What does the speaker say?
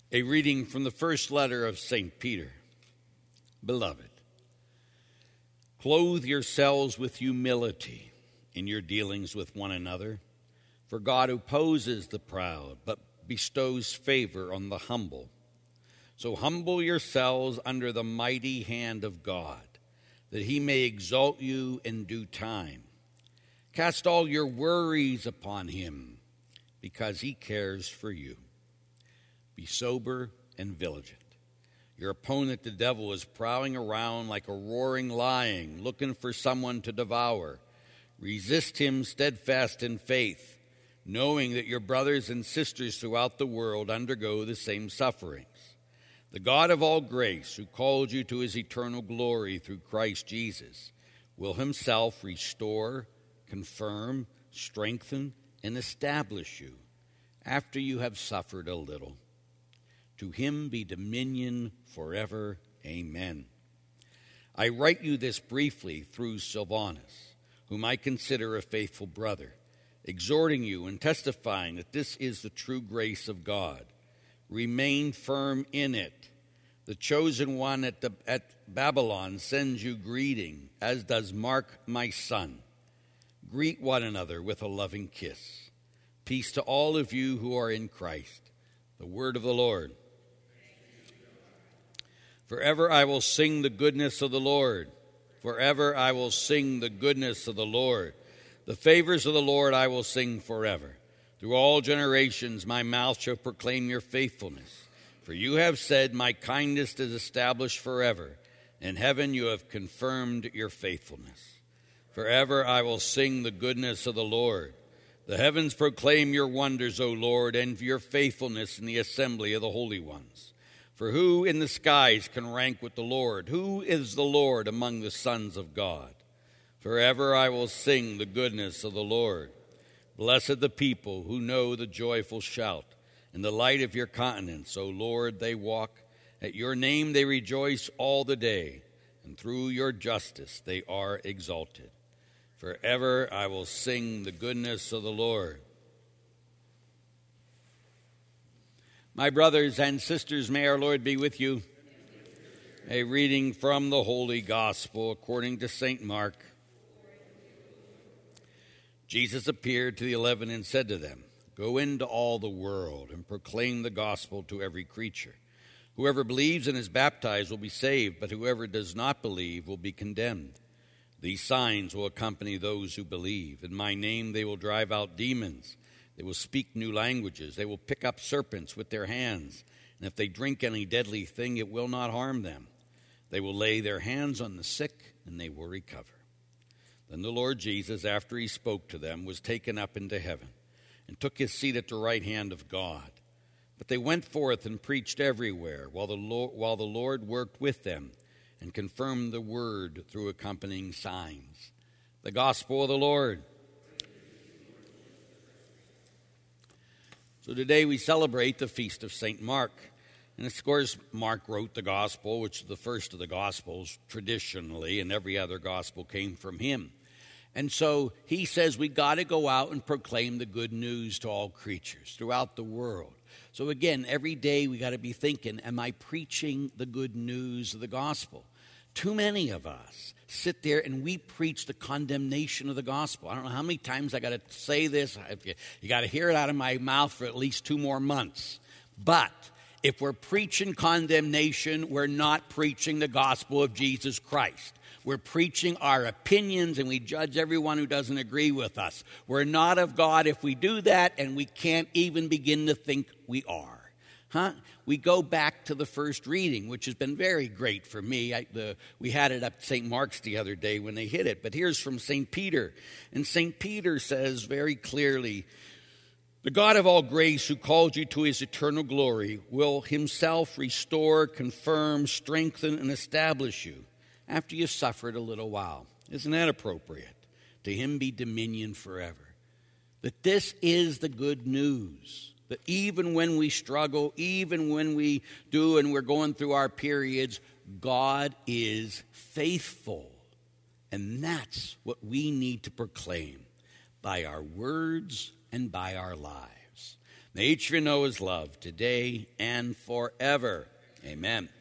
A reading from the first letter of St. Peter. Beloved, clothe yourselves with humility in your dealings with one another, for God opposes the proud, but bestows favor on the humble. So humble yourselves under the mighty hand of God, that he may exalt you in due time. Cast all your worries upon him, because he cares for you. Be sober and vigilant. Your opponent, the devil, is prowling around like a roaring lion, looking for someone to devour. Resist him steadfast in faith, knowing that your brothers and sisters throughout the world undergo the same sufferings. The God of all grace, who called you to his eternal glory through Christ Jesus, will himself restore, confirm, strengthen, and establish you after you have suffered a little. To him be dominion forever. Amen. I write you this briefly through Silvanus, whom I consider a faithful brother, exhorting you and testifying that this is the true grace of God. Remain firm in it. The chosen one at Babylon sends you greeting, as does Mark, my son. Greet one another with a loving kiss. Peace to all of you who are in Christ. The word of the Lord. Forever I will sing the goodness of the Lord. Forever I will sing the goodness of the Lord. The favors of the Lord I will sing forever. Through all generations my mouth shall proclaim your faithfulness. For you have said, my kindness is established forever. In heaven you have confirmed your faithfulness. Forever I will sing the goodness of the Lord. The heavens proclaim your wonders, O Lord, and your faithfulness in the assembly of the holy ones. For who in the skies can rank with the Lord? Who is the Lord among the sons of God? Forever I will sing the goodness of the Lord. Blessed the people who know the joyful shout. In the light of your countenance, O Lord, they walk. At your name they rejoice all the day, and through your justice they are exalted. Forever I will sing the goodness of the Lord. My brothers and sisters, may our Lord be with you. A reading from the Holy Gospel according to St. Mark. Jesus appeared to the 11 and said to them, Go into all the world and proclaim the gospel to every creature. Whoever believes and is baptized will be saved, but whoever does not believe will be condemned. These signs will accompany those who believe. In my name they will drive out demons. They will speak new languages. They will pick up serpents with their hands. And if they drink any deadly thing, it will not harm them. They will lay their hands on the sick, and they will recover. Then the Lord Jesus, after he spoke to them, was taken up into heaven and took his seat at the right hand of God. But they went forth and preached everywhere, while the Lord worked with them and confirmed the word through accompanying signs. The gospel of the Lord. So today we celebrate the feast of St. Mark. And of course, Mark wrote the gospel, which is the first of the gospels traditionally, and every other gospel came from him. And so he says we got to go out and proclaim the good news to all creatures throughout the world. So again, every day we got to be thinking, am I preaching the good news of the gospel? Too many of us sit there and we preach the condemnation of the gospel. I don't know how many times I got to say this. You got to hear it out of my mouth for at least 2 more months. But if we're preaching condemnation, we're not preaching the gospel of Jesus Christ. We're preaching our opinions, and we judge everyone who doesn't agree with us. We're not of God if we do that, and we can't even begin to think we are. We go back to the first reading, which has been very great for me. We had it up at St. Mark's the other day when they hit it. But here's from St. Peter. And St. Peter says very clearly, the God of all grace who called you to his eternal glory will himself restore, confirm, strengthen, and establish you after you've suffered a little while. Isn't that appropriate? To him be dominion forever. That this is the good news. That even when we struggle, even when we do and we're going through our periods, God is faithful. And that's what we need to proclaim by our words and by our lives. May each of you know his love today and forever. Amen.